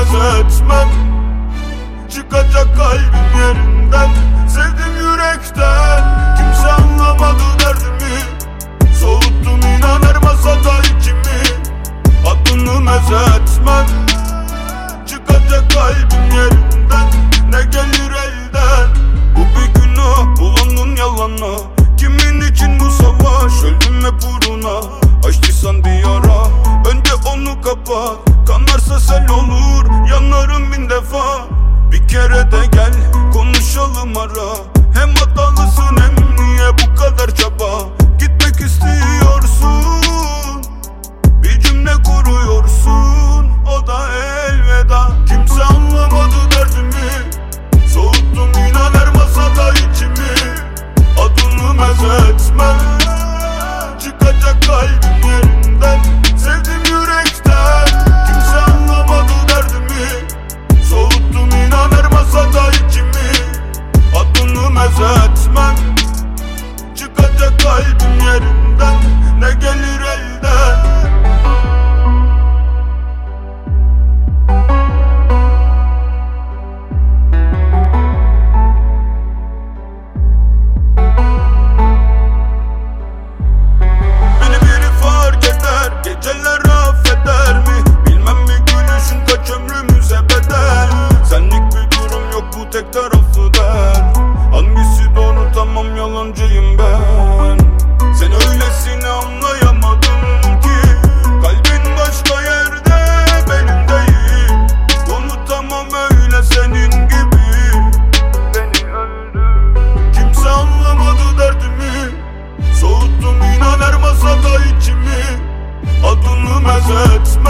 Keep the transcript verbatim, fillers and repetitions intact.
meze etmem. Çıkacak kalbim yerinden, sevdim yürekten. Kimse anlamadı derdimi, soğuttum inan her masada içimi. Adını meze etmem. Çıkacak kalbim yerinden, ne gelir elden. Bu bir günah, bulandın yalanla. Kimin için bu savaş, öldüm hep uğruna. Açtıysan bir yara, önce onu kapat. Kanarsa sel olur, yanarım bin defa. Bir kere de gel, konuşalım ara. Hem hatalısın hem niye bu kadar çaba. Gitmek istiyorsun, bir cümle kuruyorsun, o da elveda. Kimse anlamadı derdimi, soğuttum inan her masada içimi. Adını meze etmem. Çıkacak kalbim yerinden, sevdim yürekten. Kimse anlamadı derdimi, soğuttum inan her masada içimi. Adını meze etmem. Çıkacak kalbim yerinden, ne gelir elden. Geceler affeder mi? Bilmem mi gülüşün kaç ömrümüze bedel. Senlik bir durum yok, bu tek taraflı der. Hangisi doğru, tamam yalancıyım ben. Sen öylesine anlayamadım ki. Kalbin başka yerde, benim değil. Unutamam öyle senin gibi. Beni öldü. Kimse anlamadı derdimi, soğuttum inan her masada içimi. Adını meze etmem.